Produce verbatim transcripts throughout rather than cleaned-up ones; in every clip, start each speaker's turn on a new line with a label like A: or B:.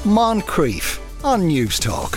A: Moncrief on News Talk.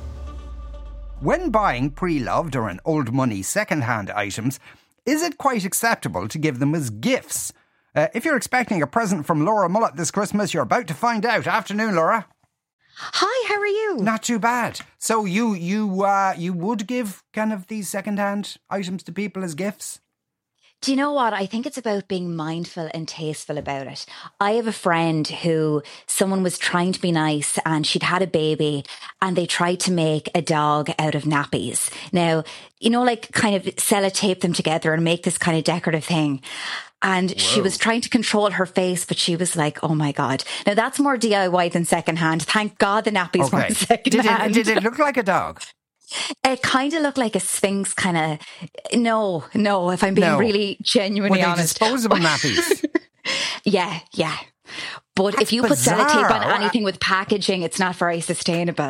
B: When buying pre-loved or an old money second-hand items, is it quite acceptable to give them as gifts? Uh, if you're expecting a present from Laura Mullet this Christmas, you're about to find out. Afternoon, Laura.
C: Hi, how are you?
B: Not too bad. So you you uh, you would give kind of these second-hand items to people as gifts?
C: Do you know what? I think it's about being mindful and tasteful about it. I have a friend who someone was trying to be nice and she'd had a baby and they tried to make a dog out of nappies. Now, you know, like kind of sellotape them together and make this kind of decorative thing. And Whoa. She was trying to control her face, but she was like, oh my God. Now that's more D I Y than secondhand. Thank God the nappies
B: okay.
C: weren't secondhand.
B: Did it, did it look like a dog?
C: It kind of looked like a Sphinx kind of, no, no, if I'm being
B: no.
C: really genuinely
B: Were they
C: honest.
B: Disposable nappies?
C: yeah, yeah. But
B: That's
C: if you
B: bizarre.
C: put sellotape on anything with packaging, it's not very sustainable.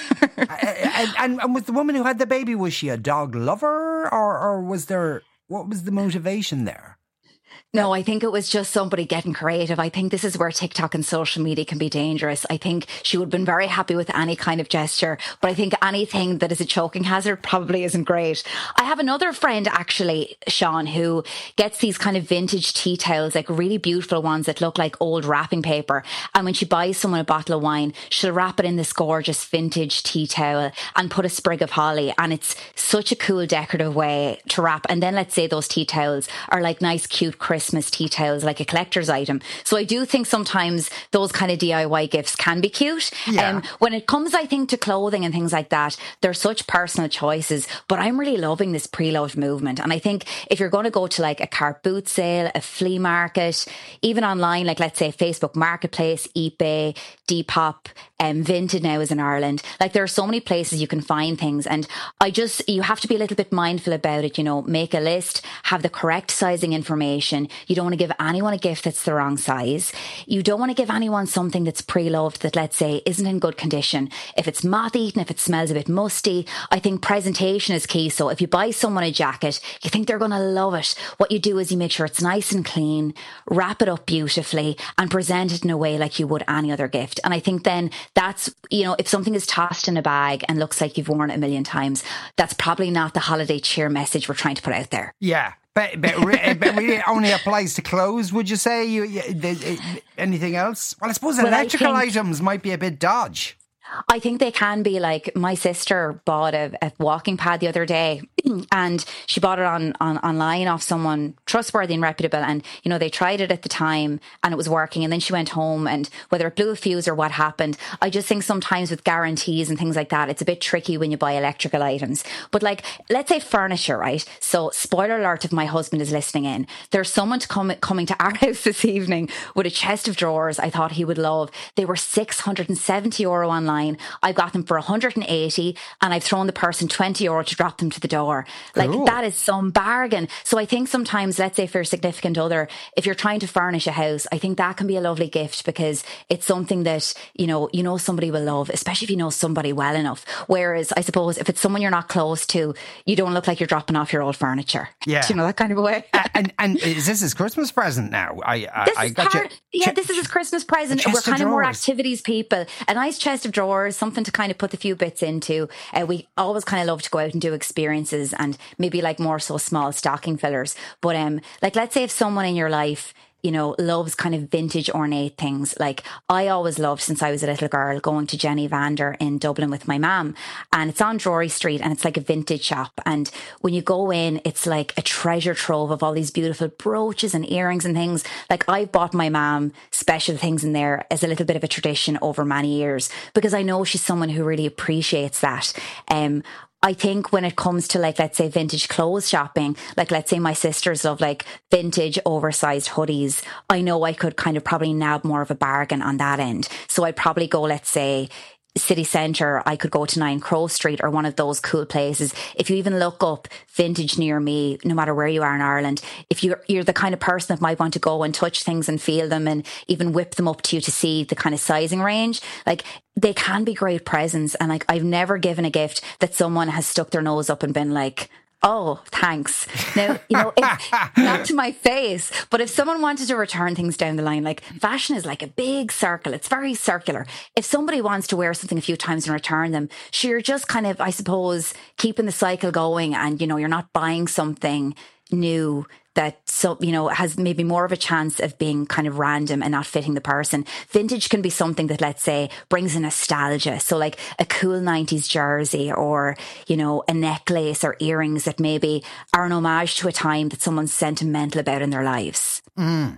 B: and, and, and with the woman who had the baby, was she a dog lover or, or was there, what was the motivation there?
C: No, I think it was just somebody getting creative. I think this is where TikTok and social media can be dangerous. I think she would have been very happy with any kind of gesture, but I think anything that is a choking hazard probably isn't great. I have another friend actually, Sean, who gets these kind of vintage tea towels, like really beautiful ones that look like old wrapping paper. And when she buys someone a bottle of wine, she'll wrap it in this gorgeous vintage tea towel and put a sprig of holly. And it's such a cool decorative way to wrap. And then let's say those tea towels are like nice, cute Christmas tea towels, like a collector's item. So I do think sometimes those kind of D I Y gifts can be cute.
B: Yeah.
C: Um, when it comes, I think, to clothing and things like that, they're such personal choices. But I'm really loving this pre-loved movement. And I think if you're going to go to like a cart boot sale, a flea market, even online, like let's say Facebook Marketplace, eBay, Depop, um, Vinted now is in Ireland. Like there are so many places you can find things. And I just, you have to be a little bit mindful about it. You know, make a list, have the correct sizing information. You don't want to give anyone a gift that's the wrong size. You don't want to give anyone something that's pre-loved that, let's say, isn't in good condition. If it's moth-eaten, if it smells a bit musty, I think presentation is key. So if you buy someone a jacket, you think they're going to love it. What you do is you make sure it's nice and clean, wrap it up beautifully and present it in a way like you would any other gift. And I think then that's, you know, if something is tossed in a bag and looks like you've worn it a million times, that's probably not the holiday cheer message we're trying to put out there.
B: Yeah. But, but, re- but really it only applies to clothes, would you say? You, you the, anything else? Well, I suppose
C: well,
B: electrical
C: I think,
B: items might be a bit dodge.
C: I think they can be. Like my sister bought a, a walking pad the other day and she bought it on, on online off someone trustworthy and reputable. And, you know, they tried it at the time and it was working. And then she went home and whether it blew a fuse or what happened, I just think sometimes with guarantees and things like that, it's a bit tricky when you buy electrical items. But like, let's say furniture, right? So spoiler alert if my husband is listening in, there's someone to come, coming to our house this evening with a chest of drawers I thought he would love. They were six hundred seventy euro online. I've got them for one hundred eighty and I've thrown the person twenty euro to drop them to the door. Like
B: cool.
C: That is some bargain. So I think sometimes, let's say for a significant other, if you're trying to furnish a house, I think that can be a lovely gift because it's something that, you know, you know somebody will love, especially if you know somebody well enough. Whereas I suppose if it's someone you're not close to, you don't look like you're dropping off your old furniture.
B: Yeah.
C: Do you know, that kind of a way?
B: and, and is this his Christmas present now? I, I,
C: this
B: I
C: is
B: got
C: part,
B: you.
C: Yeah, this is his Christmas present. We're kind of more activities people. A nice chest of drawers, something to kind of put a few bits into. Uh, we always kind of love to go out and do experiences and maybe like more so small stocking fillers. But um, like let's say if someone in your life, you know, loves kind of vintage ornate things. Like I always loved since I was a little girl going to Jenny Vander in Dublin with my mum, and it's on Drury Street and it's like a vintage shop. And when you go in, it's like a treasure trove of all these beautiful brooches and earrings and things. Like I've bought my mum special things in there as a little bit of a tradition over many years because I know she's someone who really appreciates that. Um, I think when it comes to like, let's say vintage clothes shopping, like let's say my sisters love like vintage oversized hoodies. I know I could kind of probably nab more of a bargain on that end. So I'd probably go, let's say, city centre, I could go to Nine Crow Street or one of those cool places. If you even look up vintage near me, no matter where you are in Ireland, if you're, you're the kind of person that might want to go and touch things and feel them and even whip them up to you to see the kind of sizing range, like they can be great presents. And like I've never given a gift that someone has stuck their nose up and been like, Oh, thanks. Now, you know, if, not to my face, but if someone wanted to return things down the line, like fashion is like a big circle. It's very circular. If somebody wants to wear something a few times and return them, sure, you're just kind of, I suppose, keeping the cycle going, and, you know, you're not buying something new that, so, you know, has maybe more of a chance of being kind of random and not fitting the person. Vintage can be something that, let's say, brings in nostalgia. So like a cool nineties jersey, or, you know, a necklace or earrings that maybe are an homage to a time that someone's sentimental about in their lives.
B: Mm.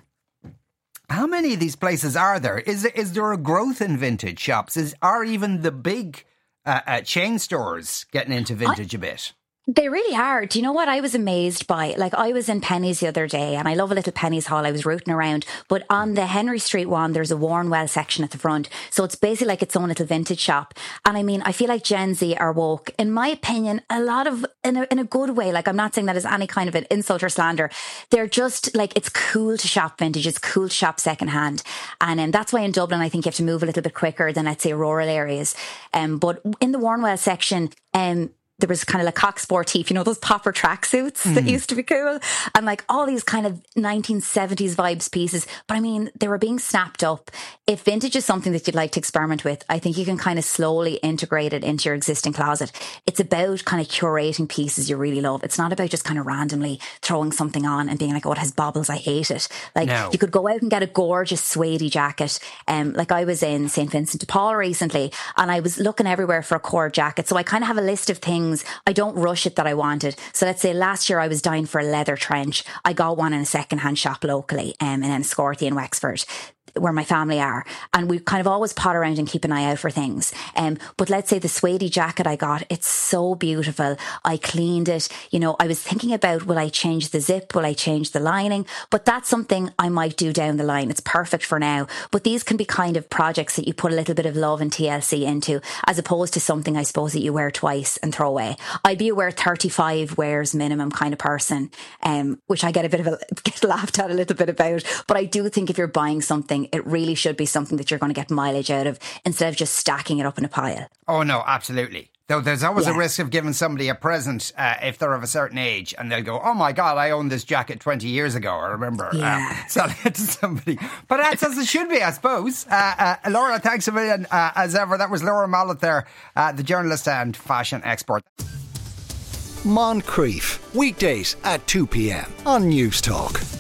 B: How many of these places are there? Is, is there a growth in vintage shops? Is, are even the big uh, uh, chain stores getting into vintage I- a bit?
C: They really are. Do you know what I was amazed by? Like, I was in Penneys the other day, and I love a little Penneys haul. I was rooting around, but on the Henry Street one, there's a Warnwell section at the front. So it's basically like its own little vintage shop. And I mean, I feel like Gen Z are woke. In my opinion, a lot of, in a, in a good way, like, I'm not saying that as any kind of an insult or slander. They're just like, it's cool to shop vintage. It's cool to shop secondhand. And um, that's why in Dublin, I think you have to move a little bit quicker than, let's say, rural areas. Um, but in the Warnwell section, um, there was kind of like Cock Sportif, you know, those popper tracksuits mm. that used to be cool, and like all these kind of nineteen seventies vibes pieces. But I mean, they were being snapped up. If vintage is something that you'd like to experiment with, I think you can kind of slowly integrate it into your existing closet. It's about kind of curating pieces you really love. It's not about just kind of randomly throwing something on and being like, oh, it has bobbles, I hate it. Like, no. You could go out and get a gorgeous suede jacket. Um, like I was in Saint Vincent de Paul recently, and I was looking everywhere for a cord jacket. So I kind of have a list of things. I don't rush it that I wanted. So let's say last year I was dying for a leather trench. I got one in a secondhand shop locally, um, in Enniscorthy in Wexford, where my family are, and we kind of always pot around and keep an eye out for things. Um, but let's say the suede jacket I got, it's so beautiful. I cleaned it. You know, I was thinking about, will I change the zip? Will I change the lining? But that's something I might do down the line. It's perfect for now. But these can be kind of projects that you put a little bit of love and T L C into, as opposed to something, I suppose, that you wear twice and throw away. I'd be a wear thirty-five wears minimum kind of person, um, which I get a bit of a, get laughed at a little bit about. But I do think if you're buying something, it really should be something that you're going to get mileage out of, instead of just stacking it up in a pile.
B: Oh no, absolutely. Though there's always
C: yeah.
B: a risk of giving somebody a present uh, if they're of a certain age, and they'll go, oh my God, I owned this jacket twenty years ago. I remember
C: yeah.
B: uh, selling it to somebody. But that's as it should be, I suppose. Uh, uh, Laura, thanks a million uh, as ever. That was Laura Mollett there, uh, the journalist and fashion expert.
A: Moncrief, weekdays at two p.m. on News Talk.